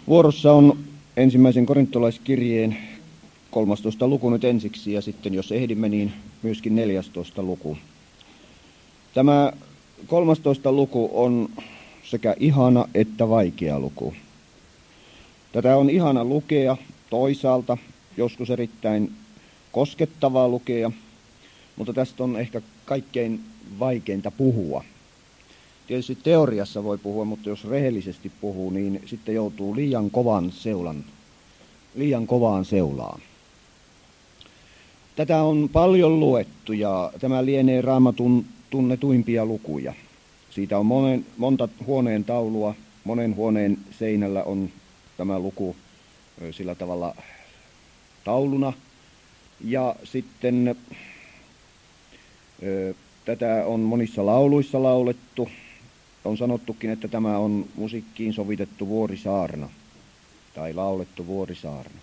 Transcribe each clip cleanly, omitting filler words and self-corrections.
Vuorossa on ensimmäisen korintolaiskirjeen 13. luku nyt ensiksi ja sitten jos ehdimme, niin myöskin 14. luku. Tämä 13. luku on sekä ihana että vaikea luku. Tätä on ihana lukea toisaalta, joskus erittäin koskettavaa lukea, mutta tästä on ehkä kaikkein vaikeinta puhua. Tietysti teoriassa voi puhua, mutta jos rehellisesti puhuu, niin sitten joutuu liian kovaan seulaan. Tätä on paljon luettu ja tämä lienee Raamatun tunnetuimpia lukuja. Siitä on monta huoneen taulua, monen huoneen seinällä on tämä luku sillä tavalla tauluna. Ja sitten tätä on monissa lauluissa laulettu. On sanottukin, että tämä on musiikkiin sovitettu vuorisaarna tai laulettu vuorisaarna.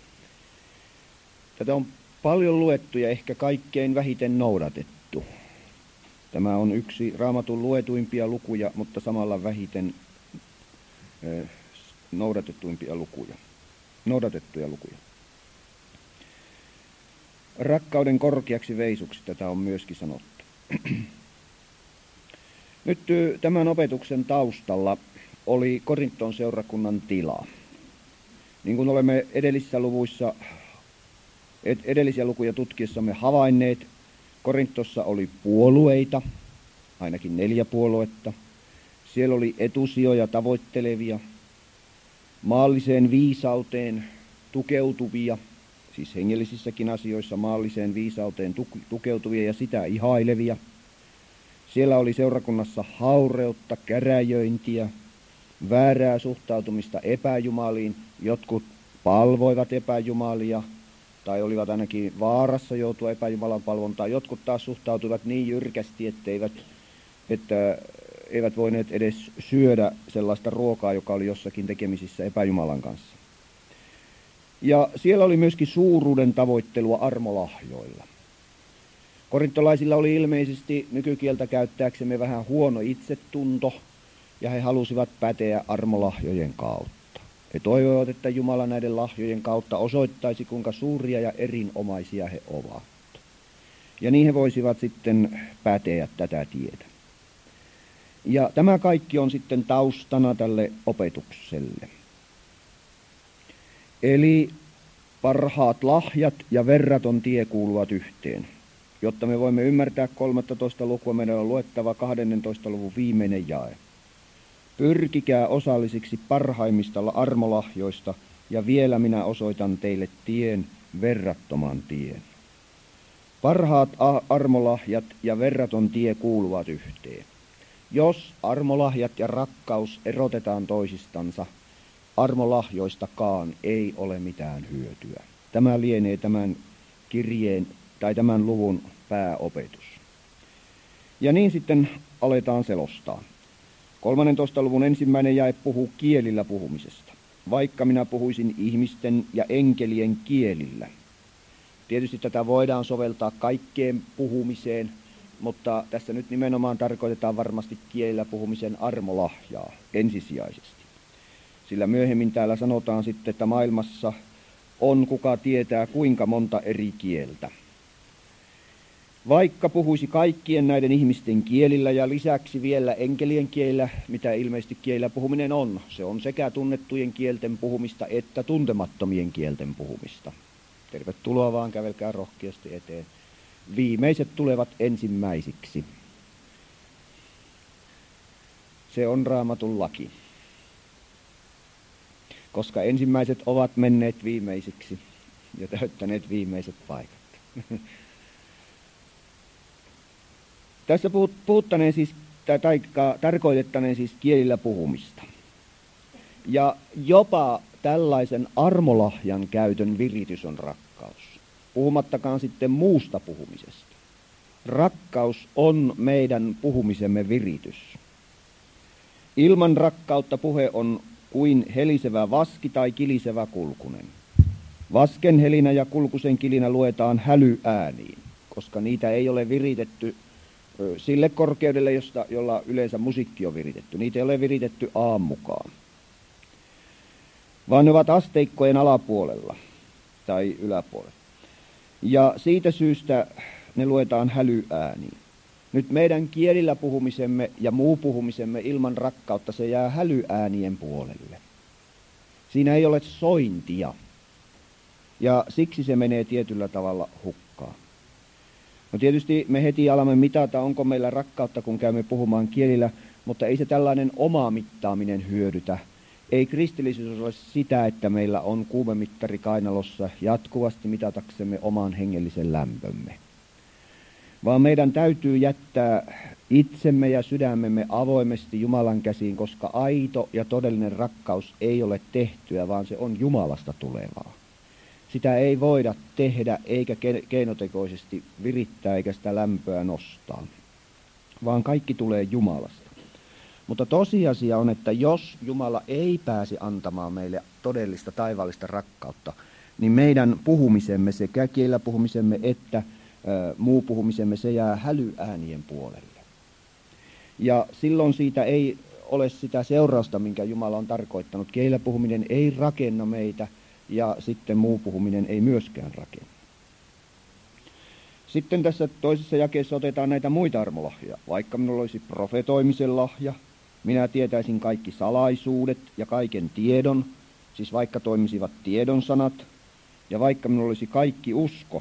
Tätä on paljon luettu ja ehkä kaikkein vähiten noudatettu. Tämä on yksi Raamatun luetuimpia lukuja, mutta samalla vähiten noudatettuja lukuja. Rakkauden korkeaksi veisuksi tätä on myöskin sanottu. Nyt tämän opetuksen taustalla oli Korinton seurakunnan tila. Niin kuin olemme edellisiä lukuja tutkiessamme havainneet, Korintossa oli puolueita, ainakin 4 puoluetta. Siellä oli etusijoja tavoittelevia, maalliseen viisauteen tukeutuvia, siis hengellisissäkin asioissa maalliseen viisauteen tukeutuvia ja sitä ihailevia. Siellä oli seurakunnassa haureutta, käräjöintiä, väärää suhtautumista epäjumaliin. Jotkut palvoivat epäjumalia tai olivat ainakin vaarassa joutua epäjumalan palvontaan. Jotkut taas suhtautuivat niin jyrkästi, että eivät voineet edes syödä sellaista ruokaa, joka oli jossakin tekemisissä epäjumalan kanssa. Ja siellä oli myöskin suuruuden tavoittelua armolahjoilla. Korintolaisilla oli ilmeisesti nykykieltä käyttääksemme vähän huono itsetunto, ja he halusivat päteä armolahjojen kautta. He toivoivat, että Jumala näiden lahjojen kautta osoittaisi, kuinka suuria ja erinomaisia he ovat. Ja niin he voisivat sitten päteä tätä tietä. Ja tämä kaikki on sitten taustana tälle opetukselle. Eli parhaat lahjat ja verraton tie kuuluvat yhteen. Jotta me voimme ymmärtää 13. lukua, meidän on luettava 12. luvun viimeinen jae. Pyrkikää osallisiksi parhaimmista armolahjoista, ja vielä minä osoitan teille tien, verrattoman tien. Parhaat armolahjat ja verraton tie kuuluvat yhteen. Jos armolahjat ja rakkaus erotetaan toisistansa, armolahjoistakaan ei ole mitään hyötyä. Tämä lienee tämän kirjeen tai tämän luvun pääopetus. Ja niin sitten aletaan selostaa. 13. luvun 1. jae puhuu kielillä puhumisesta. Vaikka minä puhuisin ihmisten ja enkelien kielillä. Tietysti tätä voidaan soveltaa kaikkeen puhumiseen, mutta tässä nyt nimenomaan tarkoitetaan varmasti kielillä puhumisen armolahjaa ensisijaisesti. Sillä myöhemmin täällä sanotaan sitten, että maailmassa on kuka tietää kuinka monta eri kieltä. Vaikka puhuisi kaikkien näiden ihmisten kielillä ja lisäksi vielä enkelien kielillä, mitä ilmeisesti kielillä puhuminen on, se on sekä tunnettujen kielten puhumista että tuntemattomien kielten puhumista. Tervetuloa vaan, kävelkää rohkeasti eteen. Viimeiset tulevat ensimmäisiksi. Se on Raamatun laki. Koska ensimmäiset ovat menneet viimeisiksi ja täyttäneet viimeiset paikat. Tässä puhuttaneen siis, tarkoitettaneen siis kielillä puhumista. Ja jopa tällaisen armolahjan käytön viritys on rakkaus. Puhumattakaan sitten muusta puhumisesta. Rakkaus on meidän puhumisemme viritys. Ilman rakkautta puhe on kuin helisevä vaski tai kilisevä kulkunen. Vasken helinä ja kulkusen kilinä luetaan hälyääniin, koska niitä ei ole viritetty sille korkeudelle, jolla yleensä musiikki on viritetty. Niitä ei ole viritetty aamukaan. vaan ne ovat asteikkojen alapuolella tai yläpuolella. Ja siitä syystä ne luetaan hälyääniin. Nyt meidän kielillä puhumisemme ja muu puhumisemme ilman rakkautta, se jää hälyäänien puolelle. Siinä ei ole sointia. Ja siksi se menee tietyllä tavalla hukkaan. No tietysti me heti alamme mitata, onko meillä rakkautta, kun käymme puhumaan kielillä, mutta ei se tällainen oma mittaaminen hyödytä. Ei kristillisyys ole sitä, että meillä on kuumemittari kainalossa jatkuvasti mitataksemme oman hengellisen lämpömme. Vaan meidän täytyy jättää itsemme ja sydämemme avoimesti Jumalan käsiin, koska aito ja todellinen rakkaus ei ole tehtyä, vaan se on Jumalasta tulevaa. Sitä ei voida tehdä eikä keinotekoisesti virittää eikä sitä lämpöä nostaa, vaan kaikki tulee Jumalasta. Mutta tosiasia on, että jos Jumala ei pääse antamaan meille todellista taivaallista rakkautta, niin meidän puhumisemme, sekä kielellä puhumisemme että muu puhumisemme, se jää hälyäänien puolelle. Ja silloin siitä ei ole sitä seurausta, minkä Jumala on tarkoittanut. Kielellä puhuminen ei rakenna meitä ja sitten muu puhuminen ei myöskään rakenna. Sitten tässä toisessa jakeessa otetaan näitä muita armolahjoja. Vaikka minulla olisi profetoimisen lahja, minä tietäisin kaikki salaisuudet ja kaiken tiedon, siis vaikka toimisivat tiedon sanat, ja vaikka minulla olisi kaikki usko,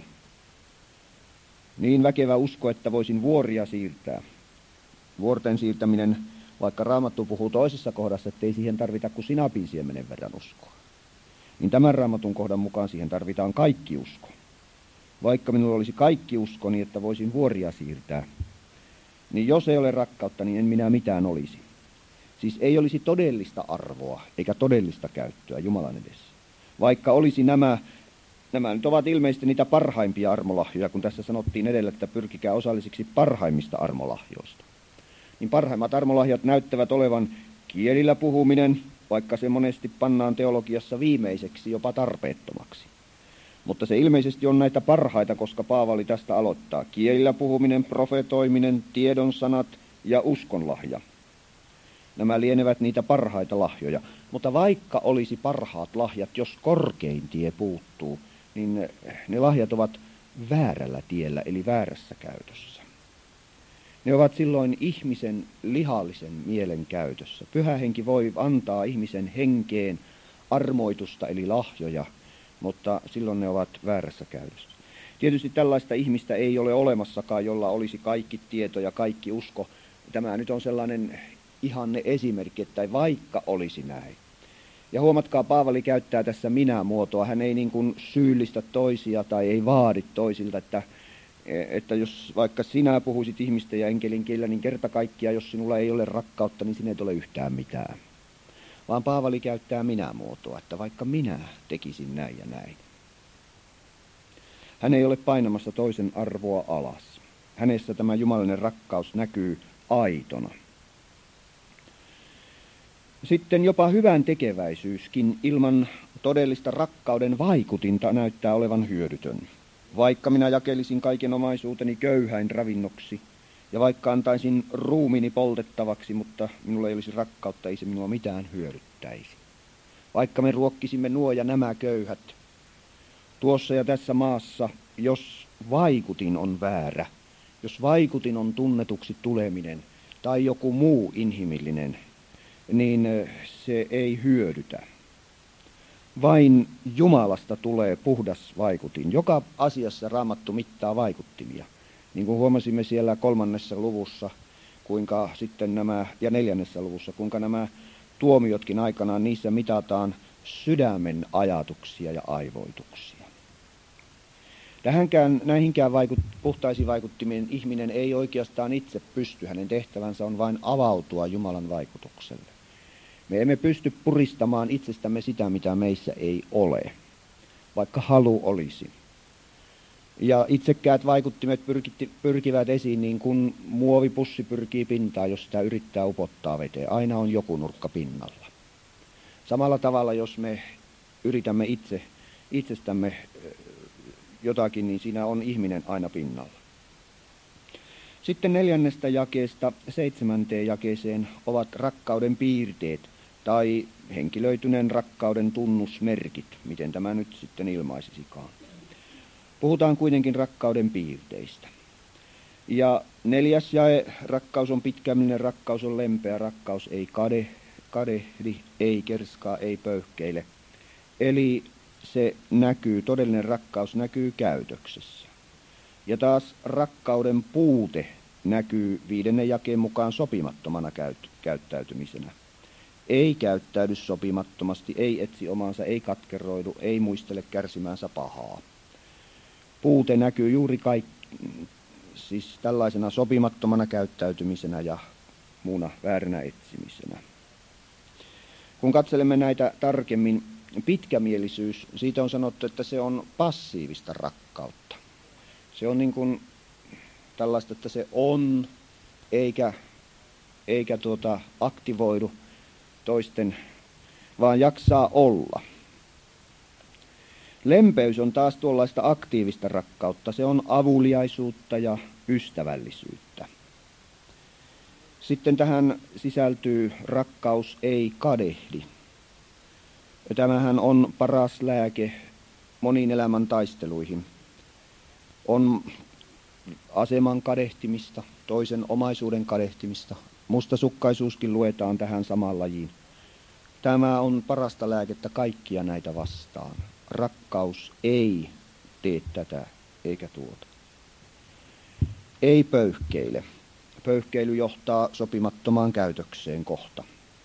niin väkevä usko, että voisin vuoria siirtää. Vuorten siirtäminen, vaikka Raamattu puhuu toisessa kohdassa, ettei siihen tarvita kuin sinapin siemenen verran uskoa, niin tämän Raamatun kohdan mukaan siihen tarvitaan kaikki usko. Vaikka minulla olisi kaikki usko niin, että voisin vuoria siirtää, niin jos ei ole rakkautta, niin en minä mitään olisi. Siis ei olisi todellista arvoa eikä todellista käyttöä Jumalan edessä. Vaikka olisi nämä nyt ovat ilmeisesti niitä parhaimpia armolahjoja, kun tässä sanottiin edellä, että pyrkikää osallisiksi parhaimmista armolahjoista. Niin parhaimmat armolahjat näyttävät olevan kielillä puhuminen, vaikka se monesti pannaan teologiassa viimeiseksi jopa tarpeettomaksi. Mutta se ilmeisesti on näitä parhaita, koska Paavali tästä aloittaa. Kielillä puhuminen, profetoiminen, tiedonsanat ja uskonlahja. Nämä lienevät niitä parhaita lahjoja. Mutta vaikka olisi parhaat lahjat, jos korkein tie puuttuu, niin ne lahjat ovat väärällä tiellä, eli väärässä käytössä. Ne ovat silloin ihmisen lihallisen mielen käytössä. Pyhä henki voi antaa ihmisen henkeen armoitusta, eli lahjoja, mutta silloin ne ovat väärässä käytössä. Tietysti tällaista ihmistä ei ole olemassakaan, jolla olisi kaikki tieto ja kaikki usko. Tämä nyt on sellainen ihanne esimerkki, että vaikka olisi näin. Ja huomatkaa, Paavali käyttää tässä minä-muotoa. Hän ei niin kuin syyllistä toisia tai ei vaadi toisilta, että jos vaikka sinä puhuisit ihmisten ja enkelin kielellä, niin kerta kaikkiaan, jos sinulla ei ole rakkautta, niin sinä et ole yhtään mitään. Vaan Paavali käyttää minä-muotoa, että vaikka minä tekisin näin ja näin. Hän ei ole painamassa toisen arvoa alas. Hänessä tämä jumalallinen rakkaus näkyy aitona. Sitten jopa hyvän tekeväisyyskin ilman todellista rakkauden vaikutinta näyttää olevan hyödytön. Vaikka minä jakelisin kaiken omaisuuteni köyhäin ravinnoksi, ja vaikka antaisin ruumini poltettavaksi, mutta minulla ei olisi rakkautta, ei se minua mitään hyödyttäisi. Vaikka me ruokkisimme nuo ja nämä köyhät, tuossa ja tässä maassa, jos vaikutin on väärä, jos vaikutin on tunnetuksi tuleminen tai joku muu inhimillinen, niin se ei hyödytä. Vain Jumalasta tulee puhdas vaikutin. Joka asiassa Raamattu mittaa vaikuttimia. Niin kuin huomasimme siellä 3. luvussa, kuinka sitten ja 4. luvussa, kuinka nämä tuomiotkin aikanaan, niissä mitataan sydämen ajatuksia ja aivoituksia. Näihinkään puhtaisiin vaikuttimien ihminen ei oikeastaan itse pysty. Hänen tehtävänsä on vain avautua Jumalan vaikutukselle. Me emme pysty puristamaan itsestämme sitä, mitä meissä ei ole, vaikka halu olisi. Ja itsekkäät vaikuttimet pyrkivät esiin niin kuin muovipussi pyrkii pintaan, jos sitä yrittää upottaa veteen. Aina on joku nurkka pinnalla. Samalla tavalla, jos me yritämme itsestämme jotakin, niin siinä on ihminen aina pinnalla. Sitten 4. jakeesta 7. jakeeseen ovat rakkauden piirteet. tai henkilöityneen rakkauden tunnusmerkit, miten tämä nyt sitten ilmaisisikaan. Puhutaan kuitenkin rakkauden piirteistä. Ja 4. jae, rakkaus on pitkämielinen, rakkaus on lempeä, rakkaus ei kadehdi, ei kerskaa, ei pöyhkeile. Eli se näkyy, todellinen rakkaus näkyy käytöksessä. Ja taas rakkauden puute näkyy 5. jakeen mukaan sopimattomana käyttäytymisenä. Ei käyttäydy sopimattomasti, ei etsi omaansa, ei katkeroidu, ei muistele kärsimäänsä pahaa. Puute näkyy juuri siis tällaisena sopimattomana käyttäytymisenä ja muuna vääränä etsimisenä. Kun katselemme näitä tarkemmin, pitkämielisyys, siitä on sanottu, että se on passiivista rakkautta. Se on niin kuin tällaista, että se on, eikä aktivoidu toisten, vaan jaksaa olla. Lempeys on taas tuollaista aktiivista rakkautta. Se on avuliaisuutta ja ystävällisyyttä. Sitten tähän sisältyy rakkaus ei kadehdi. Tämähän on paras lääke moniin elämän taisteluihin. On aseman kadehtimista, toisen omaisuuden kadehtimista. Mustasukkaisuuskin luetaan tähän samaan lajiin. Tämä on parasta lääkettä kaikkia näitä vastaan. Rakkaus ei tee tätä eikä tuota. Ei pöyhkeile. Pöyhkeily johtaa sopimattomaan käytökseen kohta.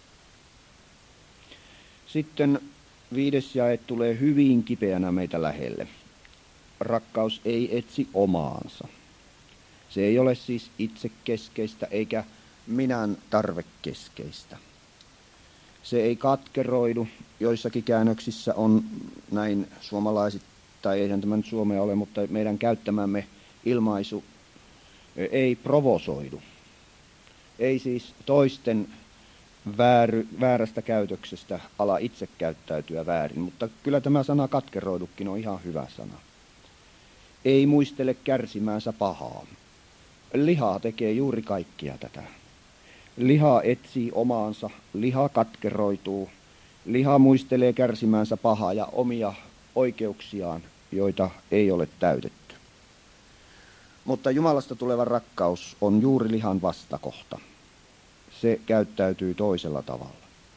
Sitten 5. jae tulee hyvin kipeänä meitä lähelle. Rakkaus ei etsi omaansa. Se ei ole siis itsekeskeistä eikä minän tarvekeskeistä. Se ei katkeroidu. Joissakin käännöksissä on näin suomalaiset, tai eihän tämä nyt suomea ole, mutta meidän käyttämämme ilmaisu ei provosoidu. Ei siis toisten väärästä käytöksestä ala itse käyttäytyä väärin, mutta kyllä tämä sana katkeroidukin on ihan hyvä sana. Ei muistele kärsimäänsä pahaa. Liha tekee juuri kaikkia tätä. Liha etsii omaansa, liha katkeroituu, liha muistelee kärsimäänsä pahaa ja omia oikeuksiaan, joita ei ole täytetty. Mutta Jumalasta tuleva rakkaus on juuri lihan vastakohta. Se käyttäytyy toisella tavalla.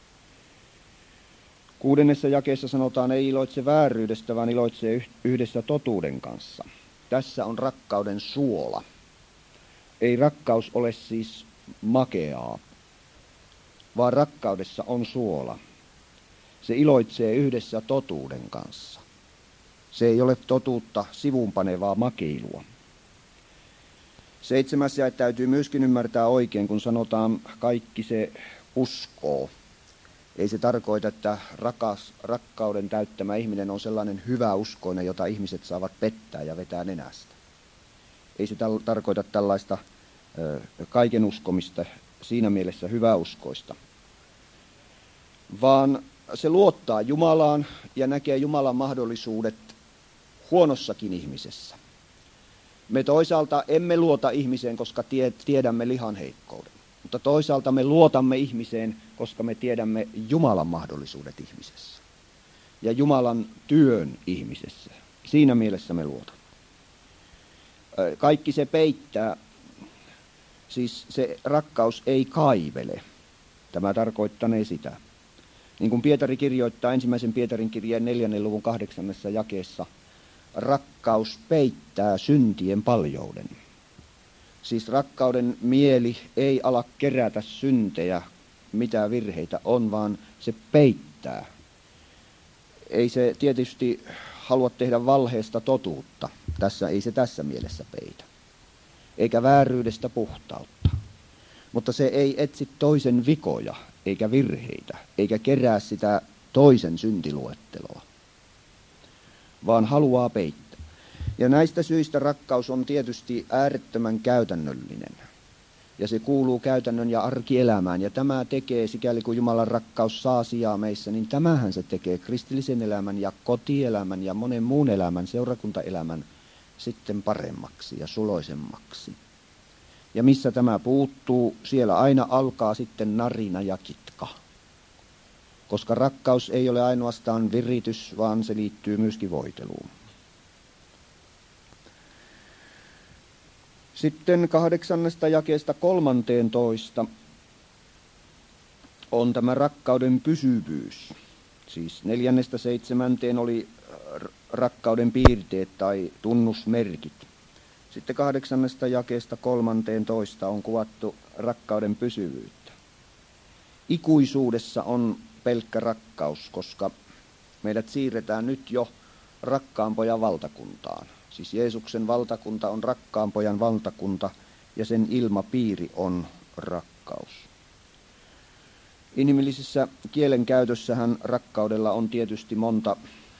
6. jakeessa sanotaan, ei iloitse vääryydestä, vaan iloitsee yhdessä totuuden kanssa. Tässä on rakkauden suola. Ei rakkaus ole siis makeaa, vaan rakkaudessa on suola. Se iloitsee yhdessä totuuden kanssa. Se ei ole totuutta sivuunpanevaa makeilua. 7. jae täytyy myöskin ymmärtää oikein, kun sanotaan kaikki se uskoo. Ei se tarkoita, että rakkauden täyttämä ihminen on sellainen hyväuskoinen, jota ihmiset saavat pettää ja vetää nenästä. Ei se tarkoita tällaista kaiken uskomista siinä mielessä hyväuskoista, vaan se luottaa Jumalaan ja näkee Jumalan mahdollisuudet huonossakin ihmisessä. Me toisaalta emme luota ihmiseen, koska tiedämme lihan heikkouden, mutta toisaalta me luotamme ihmiseen, koska me tiedämme Jumalan mahdollisuudet ihmisessä ja Jumalan työn ihmisessä. Siinä mielessä me luotamme. Kaikki se peittää, siis se rakkaus ei kaivele. Tämä tarkoittanee sitä. Niin kuin Pietari kirjoittaa 1. Pietarin kirjeen 4. luvun 8. jakeessa, rakkaus peittää syntien paljouden. Siis rakkauden mieli ei ala kerätä syntejä, mitä virheitä on, vaan se peittää. Ei se tietysti halua tehdä valheesta totuutta. Ei se tässä mielessä peitä. Eikä vääryydestä puhtautta. Mutta se ei etsi toisen vikoja eikä virheitä, eikä kerää sitä toisen syntiluetteloa, vaan haluaa peittää. Ja näistä syistä rakkaus on tietysti äärettömän käytännöllinen. Ja se kuuluu käytännön ja arkielämään. Ja tämä tekee, sikäli kun Jumalan rakkaus saa sijaa meissä, niin tämähän se tekee kristillisen elämän ja kotielämän ja monen muun elämän, seurakuntaelämän sitten paremmaksi ja suloisemmaksi. Ja missä tämä puuttuu, siellä aina alkaa sitten narina ja kitka. koska rakkaus ei ole ainoastaan viritys, vaan se liittyy myöskin voiteluun. Sitten 8. jakeesta 13 on tämä rakkauden pysyvyys. Siis 4.–7. oli rakkauden piirteet tai tunnusmerkit. Sitten 8. jakeesta 13 on kuvattu rakkauden pysyvyyttä. Ikuisuudessa on pelkkä rakkaus, koska meidät siirretään nyt jo rakkaan pojan valtakuntaan. Siis Jeesuksen valtakunta on rakkaan pojan valtakunta ja sen ilmapiiri on rakkaus. Inhimillisessä kielenkäytössähän rakkaudella on tietysti monta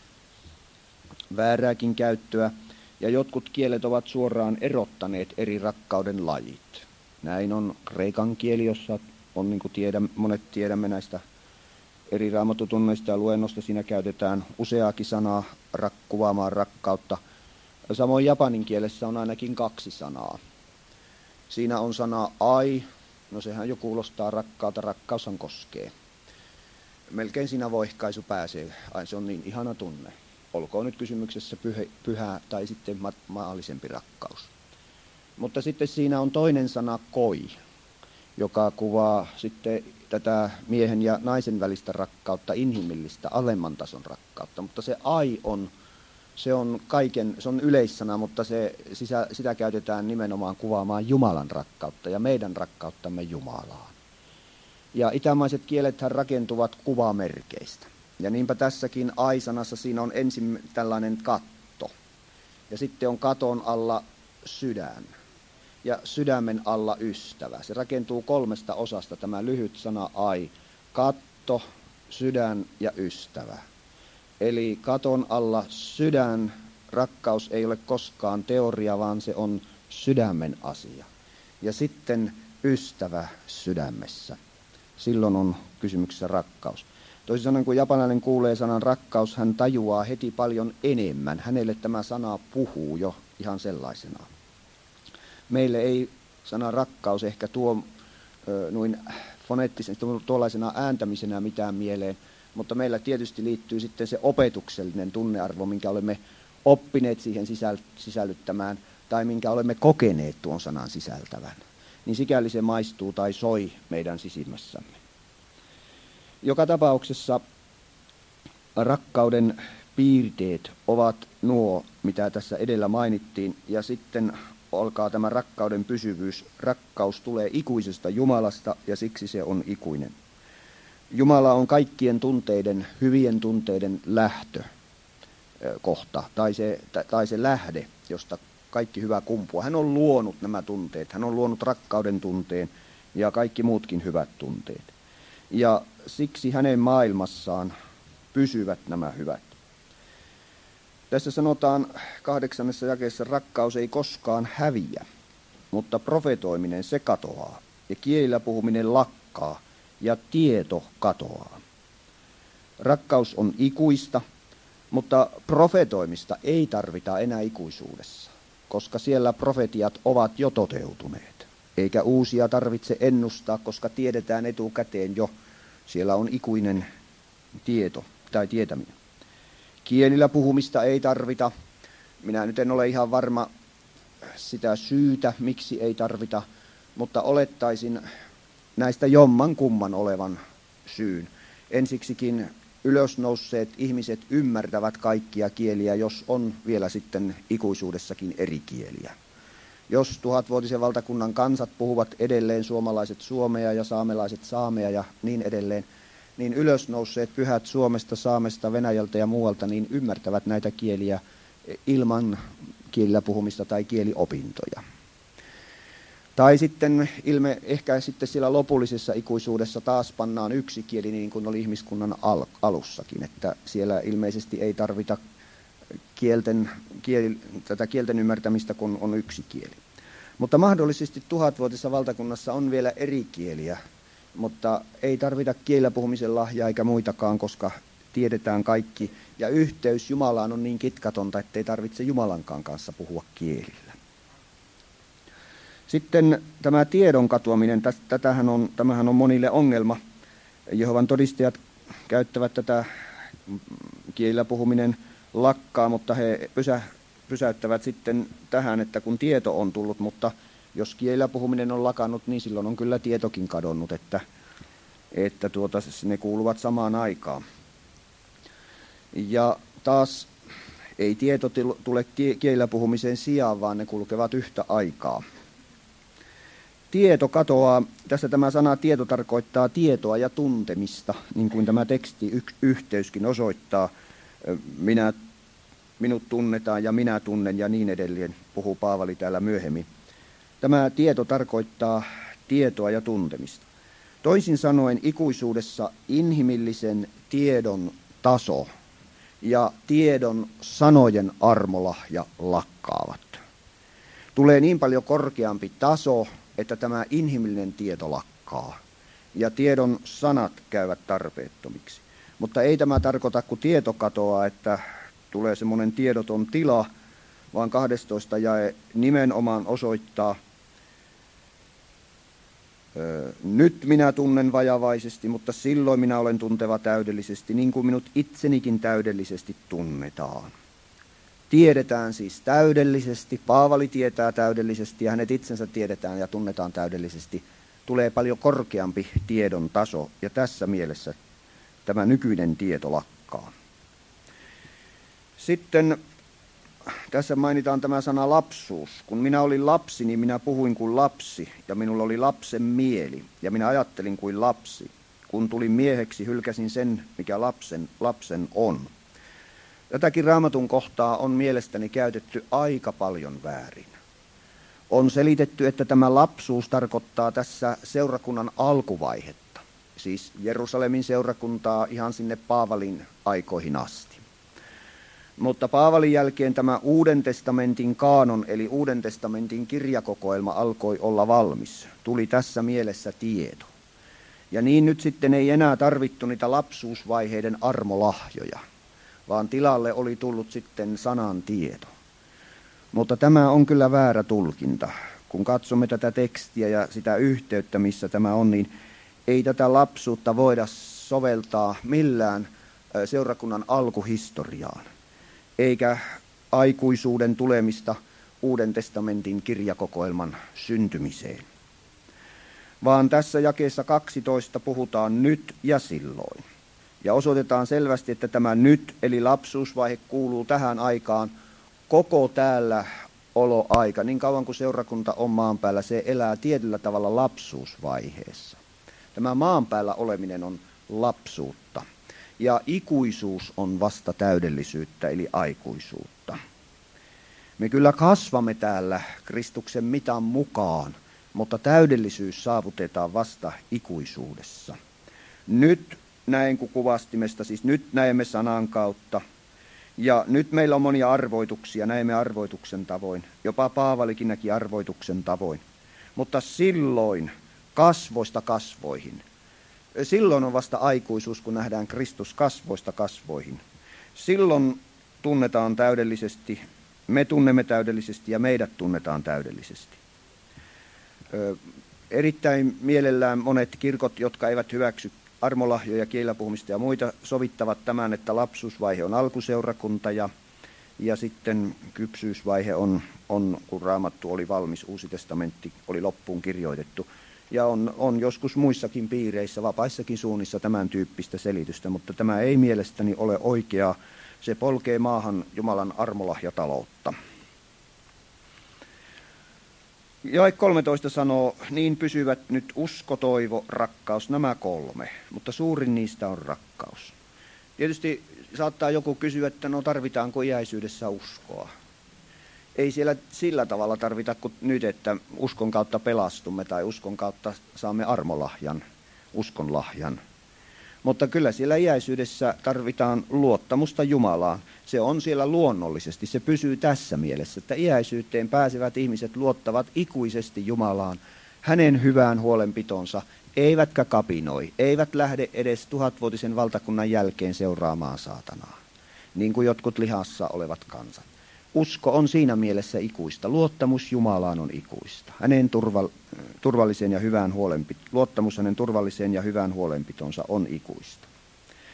väärääkin käyttöä, ja jotkut kielet ovat suoraan erottaneet eri rakkauden lajit. Näin on kreikan kieli, jossa on, niin kuin monet tiedämme näistä eri raamattutunneista ja luennosta, siinä käytetään useaakin sanaa kuvaamaan rakkautta. Samoin japanin kielessä on ainakin 2 sanaa. Siinä on sana ai, no sehän jo kuulostaa rakkaalta, rakkaushan koskee. Melkein siinä voihkaisu pääsee, ai se on niin ihana tunne. Olkoon nyt kysymyksessä pyhä tai sitten maallisempi rakkaus. Mutta sitten siinä on toinen sana koi, joka kuvaa sitten tätä miehen ja naisen välistä rakkautta, inhimillistä, alemman tason rakkautta. Mutta se ai se on yleissana, mutta sitä käytetään nimenomaan kuvaamaan Jumalan rakkautta ja meidän rakkauttamme Jumalaan. Ja itämaiset kielethän rakentuvat kuvamerkeistä. Ja niinpä tässäkin ai-sanassa siinä on ensin tällainen katto. Ja sitten on katon alla sydän. Ja sydämen alla ystävä. Se rakentuu 3 osasta tämä lyhyt sana ai. Katto, sydän ja ystävä. Eli katon alla sydän, rakkaus ei ole koskaan teoria, vaan se on sydämen asia. Ja sitten ystävä sydämessä. Silloin on kysymyksessä rakkaus. Toisin sanoen, kun japanilainen kuulee sanan rakkaus, hän tajuaa heti paljon enemmän. Hänelle tämä sana puhuu jo ihan sellaisenaan. Meille ei sana rakkaus ehkä tuo noin foneettisesti tuollaisena ääntämisenä mitään mieleen, mutta meillä tietysti liittyy sitten se opetuksellinen tunnearvo, minkä olemme oppineet siihen sisällyttämään tai minkä olemme kokeneet tuon sanan sisältävän. Niin sikäli se maistuu tai soi meidän sisimmässämme. Joka tapauksessa rakkauden piirteet ovat nuo, mitä tässä edellä mainittiin, ja sitten alkaa tämä rakkauden pysyvyys. Rakkaus tulee ikuisesta Jumalasta ja siksi se on ikuinen. Jumala on kaikkien tunteiden, hyvien tunteiden lähtökohta tai se lähde, josta kaikki hyvä kumpuaa. Hän on luonut nämä tunteet, hän on luonut rakkauden tunteen ja kaikki muutkin hyvät tunteet. Ja siksi hänen maailmassaan pysyvät nämä hyvät. Tässä sanotaan 8. jakeessa, rakkaus ei koskaan häviä, mutta profetoiminen se katoaa ja kielillä puhuminen lakkaa ja tieto katoaa. Rakkaus on ikuista, mutta profetoimista ei tarvita enää ikuisuudessa, koska siellä profetiat ovat jo toteutuneet. Eikä uusia tarvitse ennustaa, koska tiedetään etukäteen jo. Siellä on ikuinen tieto tai tietäminen. Kielillä puhumista ei tarvita. Minä nyt en ole ihan varma sitä syytä, miksi ei tarvita, mutta olettaisin näistä jomman kumman olevan syyn. Ensiksikin ylösnousseet ihmiset ymmärtävät kaikkia kieliä, jos on vielä sitten ikuisuudessakin eri kieliä. Jos 1000-vuotisen valtakunnan kansat puhuvat edelleen suomalaiset suomea ja saamelaiset saamea ja niin edelleen, niin ylösnousseet pyhät Suomesta, Saamesta, Venäjältä ja muualta niin ymmärtävät näitä kieliä ilman kielillä puhumista tai kieliopintoja. Tai sitten ehkä sitten siellä lopullisessa ikuisuudessa taas pannaan yksi kieli niin kuin oli ihmiskunnan alussakin, että siellä ilmeisesti ei tarvita tätä kielten ymmärtämistä, kun on yksi kieli. Mutta mahdollisesti 1000-vuotisessa valtakunnassa on vielä eri kieliä, mutta ei tarvita kielillä puhumisen lahjaa eikä muitakaan, koska tiedetään kaikki. Ja yhteys Jumalaan on niin kitkatonta, ettei tarvitse Jumalankaan kanssa puhua kielillä. Sitten tämä tiedon katoaminen, tämähän on monille ongelma. Jehovan todistajat käyttävät tätä kielillä puhuminen lakkaa, mutta he pysäyttävät sitten tähän, että kun tieto on tullut, mutta jos kielillä puhuminen on lakannut, niin silloin on kyllä tietokin kadonnut, että ne kuuluvat samaan aikaan. Ja taas ei tieto tule kielillä puhumisen sijaan, vaan ne kulkevat yhtä aikaa. Tieto katoaa. Tässä tämä sana tieto tarkoittaa tietoa ja tuntemista, niin kuin tämä tekstiyhteyskin osoittaa. Minut tunnetaan ja minä tunnen ja niin edelleen, puhuu Paavali täällä myöhemmin. Tämä tieto tarkoittaa tietoa ja tuntemista. Toisin sanoen ikuisuudessa inhimillisen tiedon taso ja tiedon sanojen armolahja lakkaavat. Tulee niin paljon korkeampi taso, että tämä inhimillinen tieto lakkaa ja tiedon sanat käyvät tarpeettomiksi. Mutta ei tämä tarkoita, kun tieto katoaa, että tulee semmoinen tiedoton tila, vaan 12 jae nimenomaan osoittaa, nyt minä tunnen vajavaisesti, mutta silloin minä olen tunteva täydellisesti, niin kuin minut itsenikin täydellisesti tunnetaan. Tiedetään siis täydellisesti, Paavali tietää täydellisesti ja hänet itsensä tiedetään ja tunnetaan täydellisesti. Tulee paljon korkeampi tiedon taso ja tässä mielessä tämä nykyinen tieto lakkaa. Sitten tässä mainitaan tämä sana lapsuus. Kun minä olin lapsi, niin minä puhuin kuin lapsi ja minulla oli lapsen mieli ja minä ajattelin kuin lapsi. Kun tulin mieheksi, hylkäsin sen, mikä lapsen on. Tätäkin Raamatun kohtaa on mielestäni käytetty aika paljon väärin. On selitetty, että tämä lapsuus tarkoittaa tässä seurakunnan alkuvaihetta, siis Jerusalemin seurakuntaa ihan sinne Paavalin aikoihin asti. Mutta Paavalin jälkeen tämä Uuden testamentin kaanon, eli Uuden testamentin kirjakokoelma alkoi olla valmis. Tuli tässä mielessä tieto. Ja niin nyt sitten ei enää tarvittu niitä lapsuusvaiheiden armolahjoja, vaan tilalle oli tullut sitten sanan tieto. Mutta tämä on kyllä väärä tulkinta. Kun katsomme tätä tekstiä ja sitä yhteyttä, missä tämä on, niin ei tätä lapsuutta voida soveltaa millään seurakunnan alkuhistoriaan, eikä aikuisuuden tulemista Uuden testamentin kirjakokoelman syntymiseen. Vaan tässä jakeessa 12 puhutaan nyt ja silloin. Ja osoitetaan selvästi, että tämä nyt, eli lapsuusvaihe, kuuluu tähän aikaan koko täällä oloaika. Niin kauan kuin seurakunta on maan päällä, se elää tietyllä tavalla lapsuusvaiheessa. Tämä maan päällä oleminen on lapsuutta. Ja ikuisuus on vasta täydellisyyttä, eli aikuisuutta. Me kyllä kasvamme täällä Kristuksen mitan mukaan, mutta täydellisyys saavutetaan vasta ikuisuudessa. Nyt näin kuin kuvastimesta, siis nyt näemme sanan kautta. Ja nyt meillä on monia arvoituksia, näemme arvoituksen tavoin. Jopa Paavalikin näki arvoituksen tavoin. Mutta silloin kasvoista kasvoihin. Silloin on vasta aikuisuus, kun nähdään Kristus kasvoista kasvoihin. Silloin tunnetaan täydellisesti, me tunnemme täydellisesti ja meidät tunnetaan täydellisesti. Erittäin mielellään monet kirkot, jotka eivät hyväksy armolahjoja, kielillä puhumista ja muita, sovittavat tämän, että lapsuusvaihe on alkuseurakunta ja sitten kypsyysvaihe on, kun Raamattu oli valmis, Uusi testamentti oli loppuun kirjoitettu. Ja on joskus muissakin piireissä, vapaissakin suunnissa tämän tyyppistä selitystä, mutta tämä ei mielestäni ole oikeaa. Se polkee maahan Jumalan armolahjataloutta. Jae 13 sanoo, niin pysyvät nyt usko, toivo, rakkaus, nämä kolme, mutta suurin niistä on rakkaus. Tietysti saattaa joku kysyä, että no tarvitaanko iäisyydessä uskoa. Ei siellä sillä tavalla tarvita kuin nyt, että uskon kautta pelastumme tai uskon kautta saamme armolahjan, uskonlahjan. Mutta kyllä siellä iäisyydessä tarvitaan luottamusta Jumalaan. Se on siellä luonnollisesti, se pysyy tässä mielessä, että iäisyyteen pääsevät ihmiset luottavat ikuisesti Jumalaan, hänen hyvään huolenpitonsa, eivätkä kapinoi, eivät lähde edes 1000-vuotisen valtakunnan jälkeen seuraamaan saatanaa, niin kuin jotkut lihassa olevat kansat. Usko on siinä mielessä ikuista, luottamus Jumalaan on ikuista, hänen turvalliseen ja hyvään luottamus hänen turvalliseen ja hyvään huolenpitonsa on ikuista.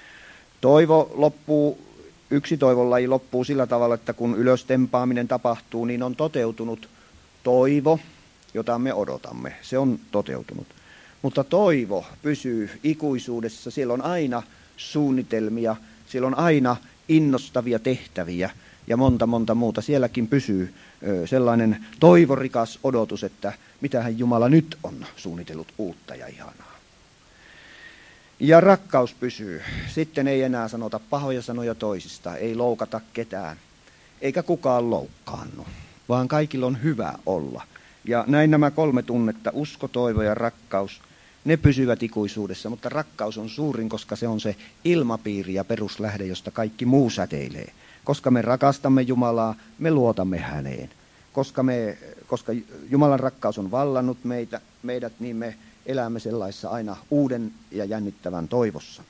Toivo loppuu, yksi toivonlaji loppuu sillä tavalla, että kun ylöstempaaminen tapahtuu, niin on toteutunut toivo, jota me odotamme. Se on toteutunut. Mutta toivo pysyy ikuisuudessa. Siellä on aina suunnitelmia, siellä on aina innostavia tehtäviä ja monta muuta. Sielläkin pysyy sellainen toivorikas odotus, että mitähän Jumala nyt on suunnitellut uutta ja ihanaa. Ja rakkaus pysyy. Sitten ei enää sanota pahoja sanoja toisista, ei loukata ketään, eikä kukaan loukkaannu, vaan kaikilla on hyvä olla. Ja näin nämä 3 tunnetta, usko, toivo ja rakkaus, ne pysyvät ikuisuudessa, mutta rakkaus on suurin, koska se on se ilmapiiri ja peruslähde, josta kaikki muu säteilee. Koska me rakastamme Jumalaa, me luotamme häneen. Koska Jumalan rakkaus on vallannut meidät, niin me elämme sellaisessa aina uuden ja jännittävän toivossa.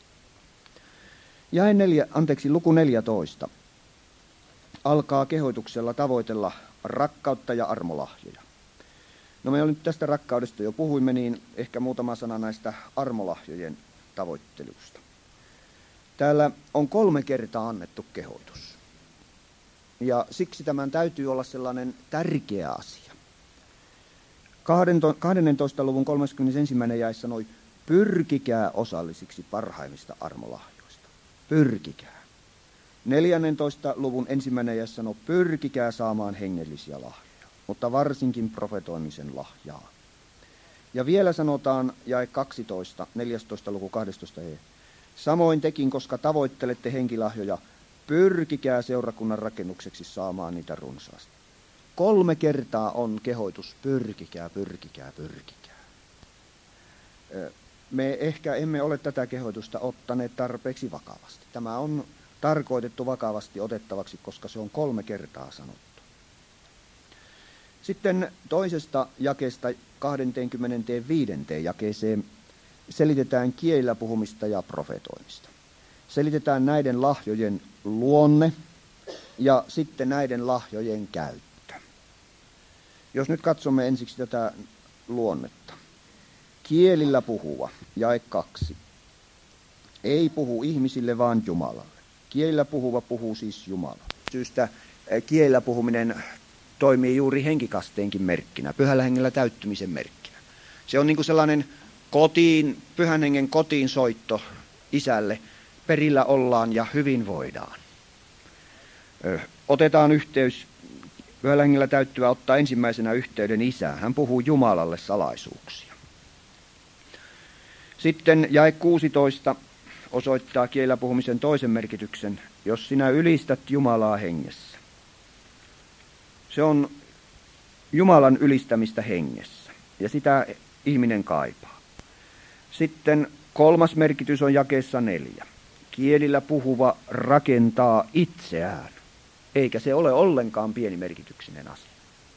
Luku 14 alkaa kehoituksella tavoitella rakkautta ja armolahjoja. No me nyt tästä rakkaudesta jo puhuimme, niin ehkä muutama sana näistä armolahjojen tavoittelusta. Täällä on 3 kertaa annettu kehotus. Ja siksi tämän täytyy olla sellainen tärkeä asia. 12. luvun 31. jae sanoi, pyrkikää osallisiksi parhaimmista armolahjoista. Pyrkikää. 14. luvun 1. jae sanoi, pyrkikää saamaan hengellisiä lahjoja, mutta varsinkin profetoimisen lahjaa. Ja vielä sanotaan jae 12, 14. luku 12. Samoin tekin, koska tavoittelette henkilahjoja, pyrkikää seurakunnan rakennukseksi saamaan niitä runsaasti. 3 kertaa on kehoitus, pyrkikää, pyrkikää, pyrkikää. Me ehkä emme ole tätä kehoitusta ottaneet tarpeeksi vakavasti. Tämä on tarkoitettu vakavasti otettavaksi, koska se on 3 kertaa sanottu. Sitten toisesta jakeesta 25. jakeeseen selitetään kielillä puhumista ja profetoimista. Selitetään näiden lahjojen luonne ja sitten näiden lahjojen käyttö. Jos nyt katsomme ensiksi tätä luonnetta. Kielillä puhuva, jae 2. Ei puhu ihmisille, vaan Jumalalle. Kielillä puhuva puhuu siis Jumalalle. Syystä kielillä puhuminen toimii juuri henkikasteenkin merkkinä, pyhällä hengellä täyttymisen merkkinä. Se on niin kuin sellainen pyhän hengen kotiin soitto isälle. Perillä ollaan ja hyvin voidaan. Otetaan yhteys. Pyhällä hengellä täyttyvä ottaa ensimmäisenä yhteyden isään. Hän puhuu Jumalalle salaisuuksia. Sitten jae 16 osoittaa kielillä puhumisen toisen merkityksen. Jos sinä ylistät Jumalaa hengessä. Se on Jumalan ylistämistä hengessä. Ja sitä ihminen kaipaa. Sitten 3. merkitys on jakeessa 4. Kielillä puhuva rakentaa itseään. Eikä se ole ollenkaan pienimerkityksinen asia.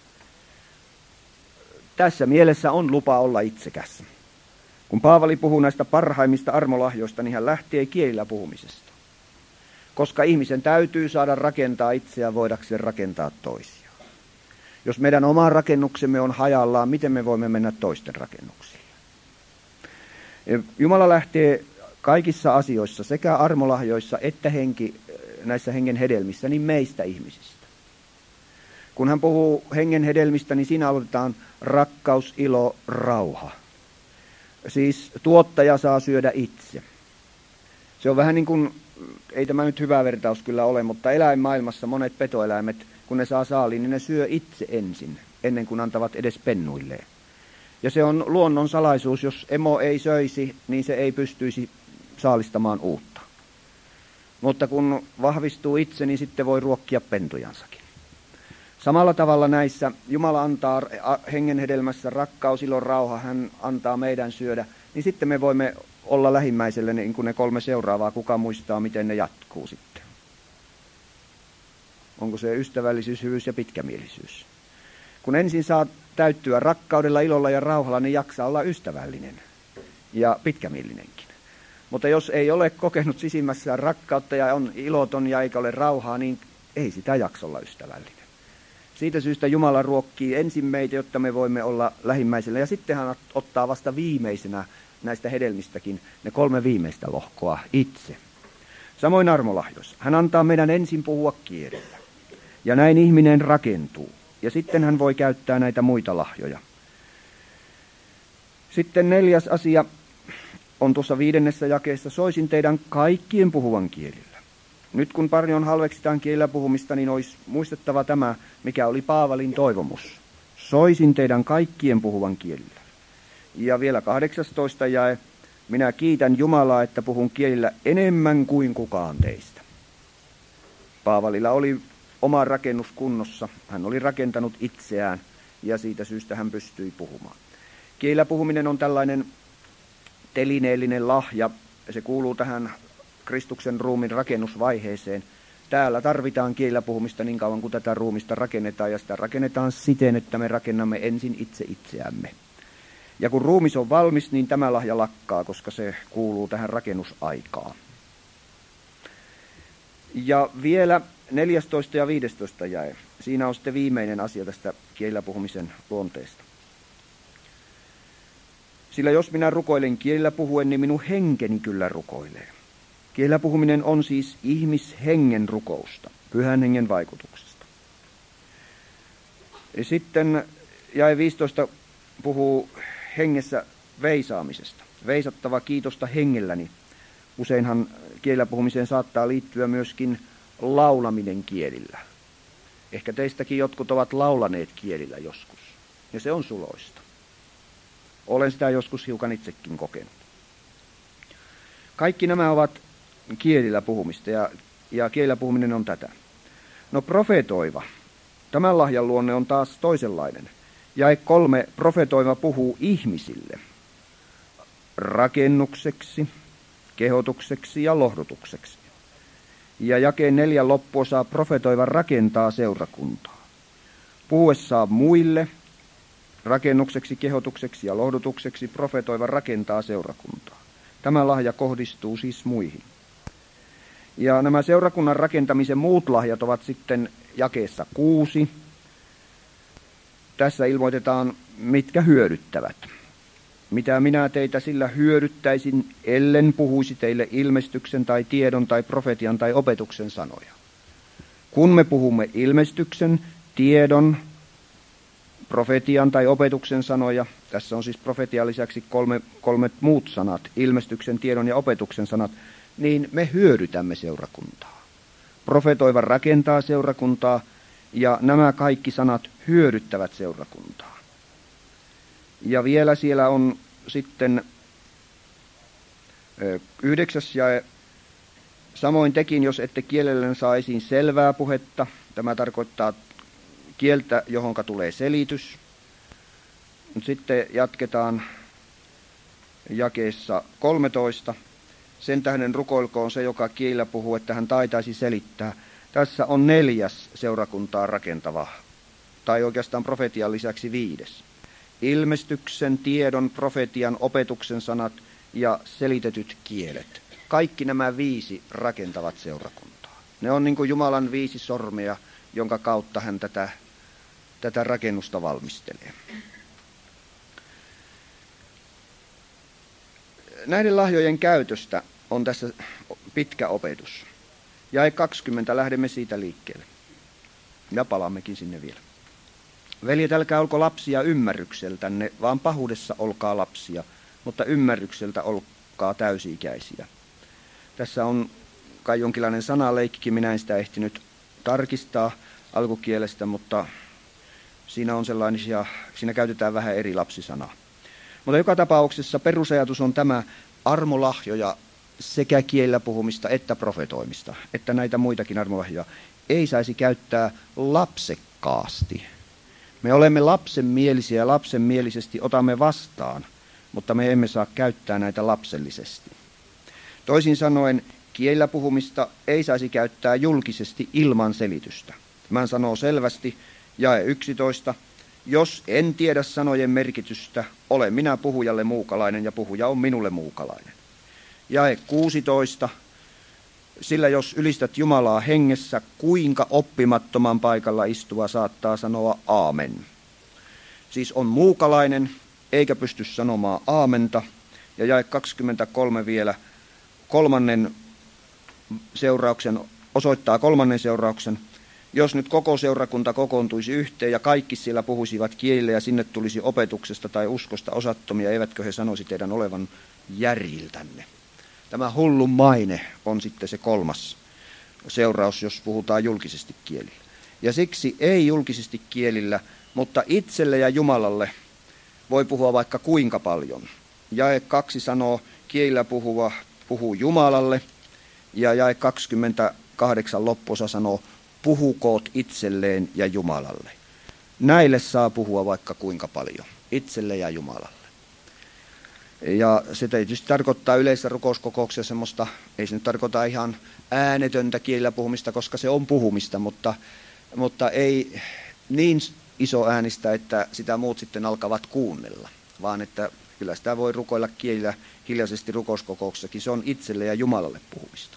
Tässä mielessä on lupa olla itsekäs. Kun Paavali puhuu näistä parhaimmista armolahjoista, niin hän lähtee kielillä puhumisesta. Koska ihmisen täytyy saada rakentaa itseään voidakseen rakentaa toisia. Jos meidän oma rakennuksemme on hajallaan, miten me voimme mennä toisten rakennuksiin? Jumala lähtee kaikissa asioissa, sekä armolahjoissa että näissä hengen hedelmissä, niin meistä ihmisistä. Kun hän puhuu hengen hedelmistä, niin siinä aloitetaan rakkaus, ilo, rauha. Siis tuottaja saa syödä itse. Se on vähän niin kuin, ei tämä nyt hyvä vertaus kyllä ole, mutta eläinmaailmassa monet petoeläimet, kun ne saa saaliin, niin ne syö itse ensin, ennen kuin antavat edes pennuilleen. Ja se on luonnon salaisuus, jos emo ei söisi, niin se ei pystyisi saalistamaan uutta. Mutta kun vahvistuu itse, niin sitten voi ruokkia pentujansakin. Samalla tavalla näissä Jumala antaa hengen hedelmässä rakkaus, ilo, rauha, hän antaa meidän syödä, niin sitten me voimme olla lähimmäiselle niin kuin ne 3 seuraavaa, kuka muistaa, miten ne jatkuu sitten. Onko se ystävällisyys, hyvyys ja pitkämielisyys? Kun ensin saa täyttyä rakkaudella, ilolla ja rauhalla, niin jaksaa olla ystävällinen ja pitkämielinenkin. Mutta jos ei ole kokenut sisimmässään rakkautta ja on iloton ja eikä ole rauhaa, niin ei sitä jaksa olla ystävällinen. Siitä syystä Jumala ruokkii ensin meitä, jotta me voimme olla lähimmäisellä. Ja sitten hän ottaa vasta viimeisenä näistä hedelmistäkin ne 3 viimeistä lohkoa itse. Samoin armolahjoissa. Hän antaa meidän ensin puhua kielellä. Ja näin ihminen rakentuu. Ja sitten hän voi käyttää näitä muita lahjoja. Sitten 4. asia on tuossa 5. jakeessa. Soisin teidän kaikkien puhuvan kielillä. Nyt kun paljon halveksitaan kielellä puhumista, niin olisi muistettava tämä, mikä oli Paavalin toivomus. Soisin teidän kaikkien puhuvan kielillä. Ja vielä 18 jae. Minä kiitän Jumalaa, että puhun kielillä enemmän kuin kukaan teistä. Paavalilla oli oma rakennus kunnossa. Hän oli rakentanut itseään ja siitä syystä hän pystyi puhumaan. Kielillä puhuminen on tällainen telineellinen lahja. Se kuuluu tähän Kristuksen ruumin rakennusvaiheeseen. Täällä tarvitaan kielillä puhumista niin kauan kuin tätä ruumista rakennetaan ja sitä rakennetaan siten, että me rakennamme ensin itse itseämme. Ja kun ruumis on valmis, niin tämä lahja lakkaa, koska se kuuluu tähän rakennusaikaan. Ja vielä 14 ja 15 jae. Siinä on sitten viimeinen asia tästä kielillä puhumisen luonteesta. Sillä jos minä rukoilen kielillä puhuen, niin minun henkeni kyllä rukoilee. Kielillä puhuminen on siis ihmishengen rukousta, pyhän hengen vaikutuksesta. Ja sitten jae 15 puhuu hengessä veisaamisesta. Veisattava kiitosta hengelläni. Useinhan kielillä puhumiseen saattaa liittyä myöskin laulaminen kielillä. Ehkä teistäkin jotkut ovat laulaneet kielillä joskus, ja se on suloista. Olen sitä joskus hiukan itsekin kokenut. Kaikki nämä ovat kielillä puhumista, ja kielillä puhuminen on tätä. No profetoiva. Tämän lahjan luonne on taas toisenlainen. Jae 3, profetoiva puhuu ihmisille rakennukseksi, kehotukseksi ja lohdutukseksi. Ja jakeen 4 loppuosa profetoiva rakentaa seurakuntaa. Puhuessaan muille rakennukseksi, kehotukseksi ja lohdutukseksi profetoiva rakentaa seurakuntaa. Tämä lahja kohdistuu siis muihin. Ja nämä seurakunnan rakentamisen muut lahjat ovat sitten jakeessa 6. Tässä ilmoitetaan, mitkä hyödyttävät. Mitä minä teitä sillä hyödyttäisin, ellen puhuisi teille ilmestyksen tai tiedon tai profetian tai opetuksen sanoja. Kun me puhumme ilmestyksen, tiedon, profetian tai opetuksen sanoja, tässä on siis profetian lisäksi kolme muut sanat, ilmestyksen, tiedon ja opetuksen sanat, niin me hyödytämme seurakuntaa. Profetoiva rakentaa seurakuntaa ja nämä kaikki sanat hyödyttävät seurakuntaa. Ja vielä siellä on sitten 9. jae. Samoin tekin, jos ette kielellen saa esiin selvää puhetta. Tämä tarkoittaa kieltä, johonka tulee selitys. Sitten jatketaan jakeessa 13. Sen tähden rukoilkoon se, joka kielillä puhuu, että hän taitaisi selittää. Tässä on 4. seurakuntaa rakentava, tai oikeastaan profetian lisäksi 5. Ilmestyksen, tiedon, profetian, opetuksen sanat ja selitetyt kielet. Kaikki nämä 5 rakentavat seurakuntaa. Ne on niin kuin Jumalan 5 sormea, jonka kautta hän tätä rakennusta valmistelee. Näiden lahjojen käytöstä on tässä pitkä opetus. Jae 20, lähdemme siitä liikkeelle. Ja palaammekin sinne vielä. Veljet, älkää olko lapsia ymmärrykseltänne, vaan pahuudessa olkaa lapsia, mutta ymmärrykseltä olkaa täysi-ikäisiä. Tässä on kai jonkinlainen sanaleikkikin, minä en sitä ehtinyt tarkistaa alkukielestä, mutta siinä käytetään vähän eri lapsisanaa. Mutta joka tapauksessa perusajatus on tämä: armolahjoja, sekä kielillä puhumista että profetoimista, että näitä muitakin armolahjoja ei saisi käyttää lapsekkaasti. Me olemme lapsenmielisiä ja lapsenmielisesti otamme vastaan, mutta me emme saa käyttää näitä lapsellisesti. Toisin sanoen, kielillä puhumista ei saisi käyttää julkisesti ilman selitystä. Tämän sanoo selvästi jae 11. Jos en tiedä sanojen merkitystä, olen minä puhujalle muukalainen ja puhuja on minulle muukalainen. Jae 16. Sillä jos ylistät Jumalaa hengessä, kuinka oppimattoman paikalla istuva saattaa sanoa aamen. Siis on muukalainen, eikä pysty sanomaan aamenta. Ja jae 23 vielä 3. seurauksen, osoittaa kolmannen seurauksen. Jos nyt koko seurakunta kokoontuisi yhteen ja kaikki siellä puhuisivat kielillä ja sinne tulisi opetuksesta tai uskosta osattomia, eivätkö he sanoisi teidän olevan järjiltänne. Tämä hullun maine on sitten se kolmas seuraus, jos puhutaan julkisesti kielillä. Ja siksi ei julkisesti kielillä, mutta itselle ja Jumalalle voi puhua vaikka kuinka paljon. Jae 2 sanoo, kielillä puhuu Jumalalle, ja jae 28 loppuosa sanoo, puhukoot itselleen ja Jumalalle. Näille saa puhua vaikka kuinka paljon, itselle ja Jumalalle. Ja se tietysti tarkoittaa yleisessä rukouskokouksessa semmoista, ei se nyt tarkoita ihan äänetöntä kielillä puhumista, koska se on puhumista, mutta ei niin iso äänistä, että sitä muut sitten alkavat kuunnella, vaan että kyllä sitä voi rukoilla kielillä hiljaisesti rukouskokouksessakin, se on itselle ja Jumalalle puhumista.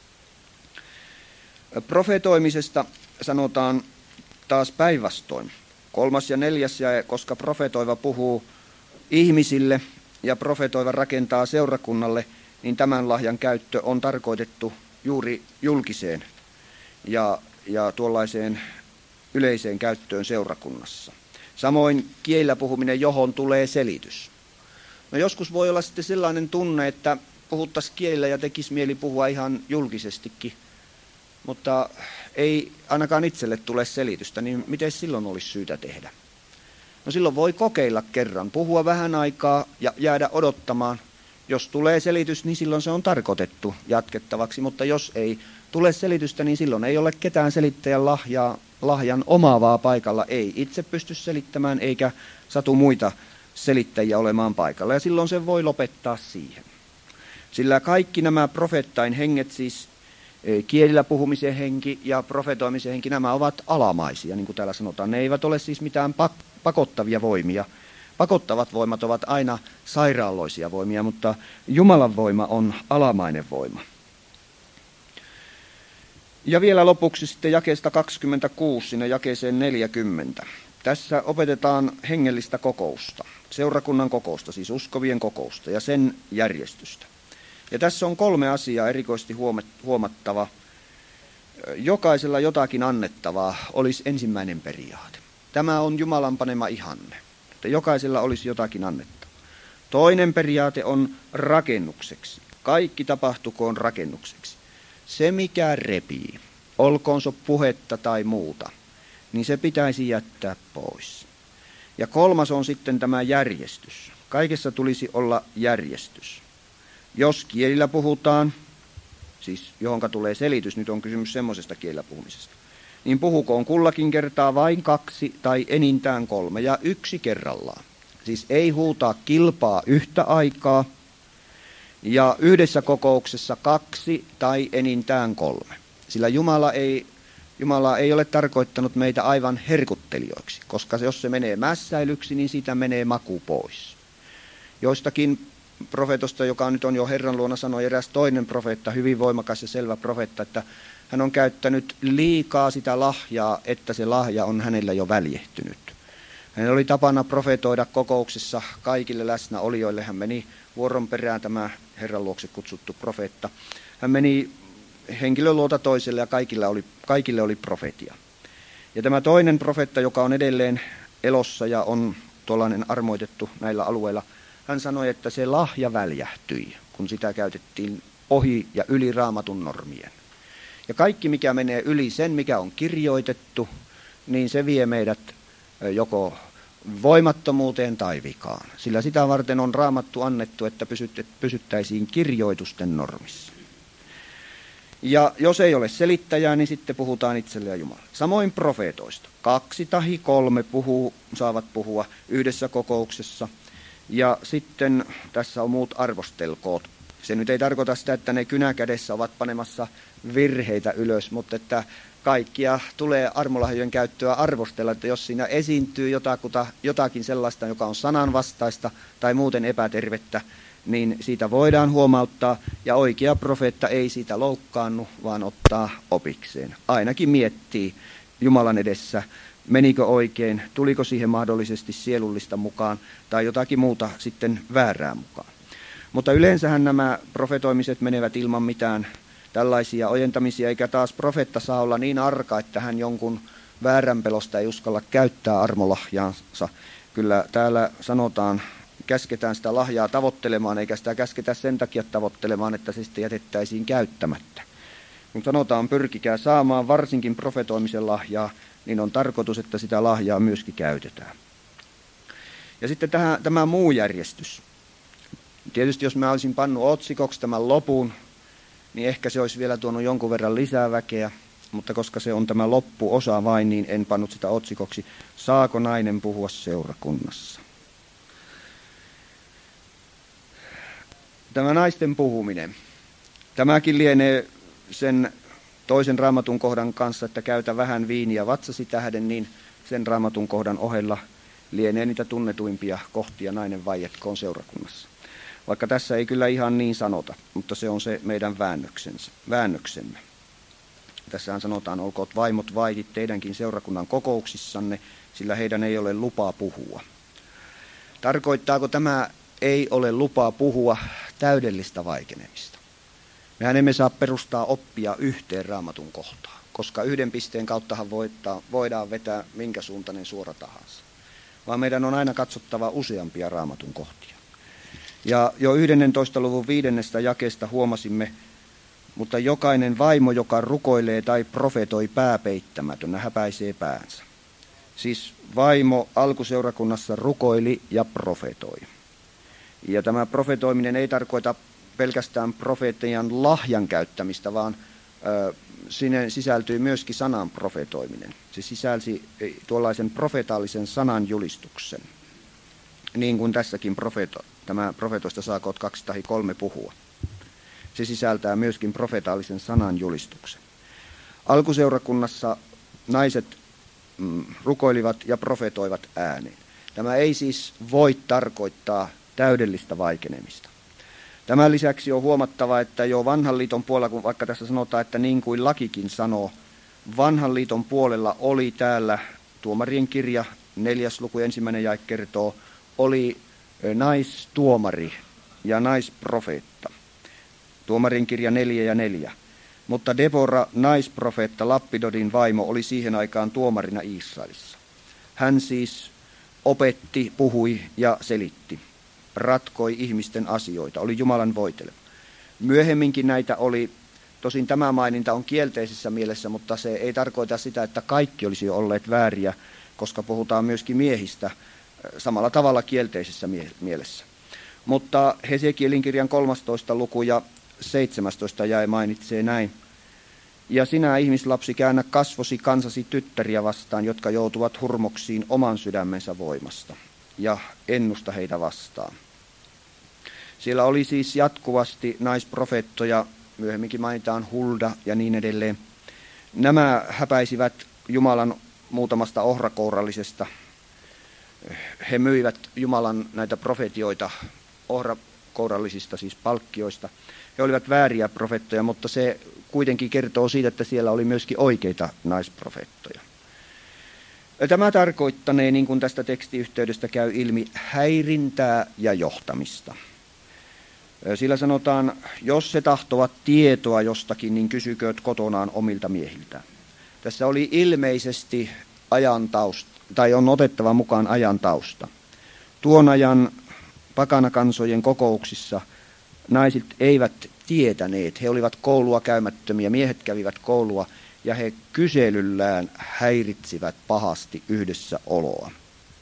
Profetoimisesta sanotaan taas päinvastoin. 3. ja 4. jae, koska profetoiva puhuu ihmisille ja profetoiva rakentaa seurakunnalle, niin tämän lahjan käyttö on tarkoitettu juuri julkiseen ja tuollaiseen yleiseen käyttöön seurakunnassa. Samoin kielillä puhuminen, johon tulee selitys. No joskus voi olla sitten sellainen tunne, että puhuttaisiin kielillä ja tekisi mieli puhua ihan julkisestikin, mutta ei ainakaan itselle tule selitystä, niin miten silloin olisi syytä tehdä? No silloin voi kokeilla kerran, puhua vähän aikaa ja jäädä odottamaan. Jos tulee selitys, niin silloin se on tarkoitettu jatkettavaksi, mutta jos ei tule selitystä, niin silloin ei ole ketään selittäjän lahjan omaavaa paikalla. Ei itse pysty selittämään eikä satu muita selittäjiä olemaan paikalla, ja silloin se voi lopettaa siihen. Sillä kaikki nämä profeettain henget, siis kielillä puhumisen henki ja profetoimisen henki, nämä ovat alamaisia, niin kuin täällä sanotaan. Ne eivät ole siis mitään pakottavia voimia. Pakottavat voimat ovat aina sairaalloisia voimia, mutta Jumalan voima on alamainen voima. Ja vielä lopuksi sitten jakeesta 26 sinne jakeeseen 40. Tässä opetetaan hengellistä kokousta, seurakunnan kokousta, siis uskovien kokousta ja sen järjestystä. Ja tässä on 3 asiaa erikoisesti huomattava. Jokaisella jotakin annettavaa olisi ensimmäinen periaate. Tämä on Jumalan panema ihanne, että jokaisella olisi jotakin annettavaa. Toinen periaate on rakennukseksi. Kaikki tapahtukoon rakennukseksi. Se mikä repii, olkoon se puhetta tai muuta, niin se pitäisi jättää pois. Ja 3 on sitten tämä järjestys. Kaikessa tulisi olla järjestys. Jos kielillä puhutaan, siis johonka tulee selitys, nyt on kysymys semmoisesta kielillä puhumisesta, niin puhukoon kullakin kertaa vain 2 tai enintään 3 ja 1 kerrallaan. Siis ei huutaa kilpaa yhtä aikaa ja yhdessä kokouksessa 2 tai enintään 3. Sillä Jumala ei ole tarkoittanut meitä aivan herkuttelijoiksi, koska jos se menee mässäilyksi, niin siitä menee maku pois. Joistakin profeetosta, joka nyt on jo Herran luona, sanoi eräs toinen profeetta, hyvin voimakas ja selvä profeetta, että hän on käyttänyt liikaa sitä lahjaa, että se lahja on hänellä jo väljehtynyt. Hän oli tapana profetoida kokouksessa kaikille läsnäolijoille. Hän meni vuoron perään, tämä Herran luokse kutsuttu profeetta. Hän meni henkilön luota toiselle ja kaikille oli profetia. Ja tämä toinen profeetta, joka on edelleen elossa ja on tuollainen armoitettu näillä alueilla, hän sanoi, että se lahja väljähtyi, kun sitä käytettiin ohi ja yli Raamatun normien. Ja kaikki, mikä menee yli sen, mikä on kirjoitettu, niin se vie meidät joko voimattomuuteen tai vikaan. Sillä sitä varten on Raamattu annettu, että pysyttäisiin kirjoitusten normissa. Ja jos ei ole selittäjää, niin sitten puhutaan itselle ja Jumalalle. Samoin profeetoista. 2 tai 3 saavat puhua yhdessä kokouksessa. Ja sitten tässä on muut arvostelkoot. Se nyt ei tarkoita sitä, että ne kynäkädessä ovat panemassa virheitä ylös, mutta että kaikkia tulee armolahjojen käyttöä arvostella, että jos siinä esiintyy jotakin sellaista, joka on sananvastaista tai muuten epätervettä, niin siitä voidaan huomauttaa, ja oikea profeetta ei siitä loukkaannu, vaan ottaa opikseen. Ainakin miettii Jumalan edessä, menikö oikein, tuliko siihen mahdollisesti sielullista mukaan, tai jotakin muuta sitten väärää mukaan. Mutta yleensähän nämä profetoimiset menevät ilman mitään tällaisia ojentamisia, eikä taas profeetta saa olla niin arka, että hän jonkun väärän pelosta ei uskalla käyttää armolahjaansa. Kyllä täällä sanotaan, käsketään sitä lahjaa tavoittelemaan, eikä sitä käsketä sen takia tavoittelemaan, että se sitten jätettäisiin käyttämättä. Kun sanotaan pyrkikää saamaan varsinkin profetoimisen lahjaa, niin on tarkoitus, että sitä lahjaa myöskin käytetään. Ja sitten tämä muu järjestys. Tietysti jos mä olisin pannut otsikoksi tämän lopun, niin ehkä se olisi vielä tuonut jonkun verran lisää väkeä, mutta koska se on tämä loppuosa vain, niin en pannut sitä otsikoksi. Saako nainen puhua seurakunnassa? Tämä naisten puhuminen. Tämäkin lienee sen toisen raamatun kohdan kanssa, että käytä vähän viiniä vatsasi tähden, niin sen raamatun kohdan ohella lienee niitä tunnetuimpia kohtia nainen vaietkoon seurakunnassa. Vaikka tässä ei kyllä ihan niin sanota, mutta se on se meidän väännöksemme. Tässähän sanotaan, olkoot vaimot vaitit teidänkin seurakunnan kokouksissanne, sillä heidän ei ole lupaa puhua. Tarkoittaako tämä ei ole lupaa puhua täydellistä vaikenemista? Mehän emme saa perustaa oppia yhteen raamatun kohtaan, koska yhden pisteen kauttahan voidaan vetää minkä suuntainen suora tahansa. Vaan meidän on aina katsottava useampia raamatun kohtia. Ja jo 11. luvun 5. jakeesta huomasimme, mutta jokainen vaimo, joka rukoilee tai profetoi pääpeittämätönä, häpäisee päänsä. Siis vaimo alkuseurakunnassa rukoili ja profetoi. Ja tämä profetoiminen ei tarkoita pelkästään profeetian lahjan käyttämistä, vaan sinne sisältyy myöskin sanan profetoiminen. Se sisälsi tuollaisen profetaalisen sanan julistuksen, niin kuin tässäkin tämä profetoista saakoot 2 tai 3 puhua. Se sisältää myöskin profetaalisen sanan julistuksen. Alkuseurakunnassa naiset rukoilivat ja profetoivat ääneen. Tämä ei siis voi tarkoittaa täydellistä vaikenemista. Tämän lisäksi on huomattava, että jo vanhan liiton puolella, kun vaikka tässä sanotaan, että niin kuin lakikin sanoo, vanhan liiton puolella oli täällä tuomarien kirja, 4. luku 1. jae kertoo, oli naistuomari ja naisprofeetta. Tuomarin kirja 4 ja 4. Mutta Debora, naisprofeetta, Lappidodin vaimo, oli siihen aikaan tuomarina Israelissa. Hän siis opetti, puhui ja selitti. Ratkoi ihmisten asioita, oli Jumalan voiteleva. Myöhemminkin näitä oli, tosin tämä maininta on kielteisessä mielessä, mutta se ei tarkoita sitä, että kaikki olisi olleet vääriä, koska puhutaan myöskin miehistä samalla tavalla kielteisessä mielessä. Mutta Hesekielin kirjan 13. luku ja 17. jae mainitsee näin. Ja sinä, ihmislapsi, käännä kasvosi kansasi tyttäriä vastaan, jotka joutuvat hurmoksiin oman sydämensä voimasta, ja ennusta heitä vastaan. Siellä oli siis jatkuvasti naisprofeettoja, myöhemminkin mainitaan Hulda ja niin edelleen. Nämä häpäisivät Jumalan muutamasta ohrakourallisesta. He myivät Jumalan näitä profetioita ohrakourallisista, siis palkkioista. He olivat vääriä profeettoja, mutta se kuitenkin kertoo siitä, että siellä oli myöskin oikeita naisprofeettoja. Tämä tarkoittanee, niin kuin tästä tekstiyhteydestä käy ilmi, häirintää ja johtamista. Sillä sanotaan, jos he tahtovat tietoa jostakin, niin kysykööt kotonaan omilta miehiltään. Tässä oli ilmeisesti ajan tausta, tai on otettava mukaan ajan tausta. Tuon ajan pakanakansojen kokouksissa naiset eivät tietäneet, he olivat koulua käymättömiä, miehet kävivät koulua, ja he kyselyllään häiritsivät pahasti yhdessä oloa.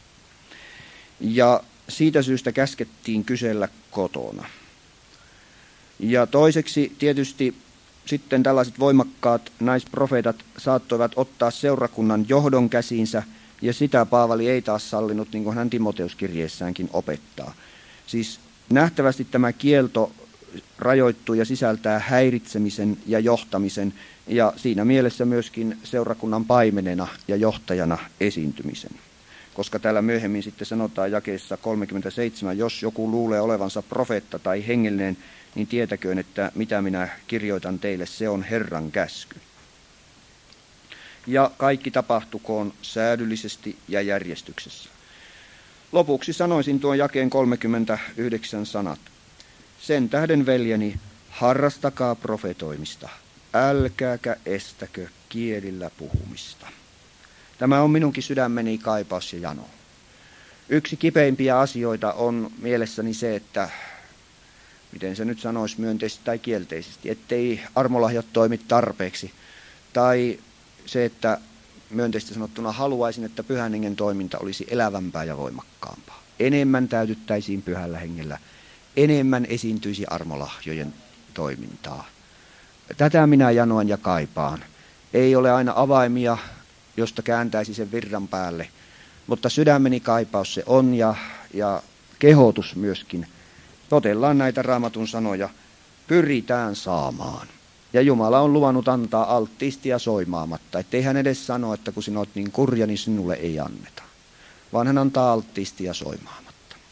Ja siitä syystä käskettiin kysellä kotona. Ja toiseksi tietysti sitten tällaiset voimakkaat naisprofeetat saattoivat ottaa seurakunnan johdon käsiinsä, ja sitä Paavali ei taas sallinut, niin kuin hän Timoteuskirjeessäänkin opettaa. Siis nähtävästi tämä kielto rajoittuu ja sisältää häiritsemisen ja johtamisen, ja siinä mielessä myöskin seurakunnan paimenena ja johtajana esiintymisen. Koska täällä myöhemmin sitten sanotaan jakeessa 37, jos joku luulee olevansa profeetta tai hengellinen, niin tietäköön, että mitä minä kirjoitan teille, se on Herran käsky. Ja kaikki tapahtukoon säädyllisesti ja järjestyksessä. Lopuksi sanoisin tuon jakeen 39 sanat. Sen tähden, veljeni, Harrastakaa profetoimista, älkääkä estäkö kielillä puhumista. Tämä on minunkin sydämeni kaipaus ja jano. Yksi kipeimpiä asioita on mielessäni se, että, miten se nyt sanoisi myönteisesti tai kielteisesti, ettei armolahjat toimi tarpeeksi. Tai se, että myönteisesti sanottuna haluaisin, että Pyhän Hengen toiminta olisi elävämpää ja voimakkaampaa. Enemmän täytyttäisiin Pyhällä Hengellä, enemmän esiintyisi armolahjojen toimintaa. Tätä minä janoan ja kaipaan. Ei ole aina avaimia, josta kääntäisi sen virran päälle, mutta sydämeni kaipaus se on ja kehotus myöskin. Totellaan näitä Raamatun sanoja, pyritään saamaan. Ja Jumala on luvannut antaa alttiisti ja soimaamatta, ettei hän edes sano, että kun sinä olet niin kurja, niin sinulle ei anneta. Vaan hän antaa alttiisti ja soimaamatta.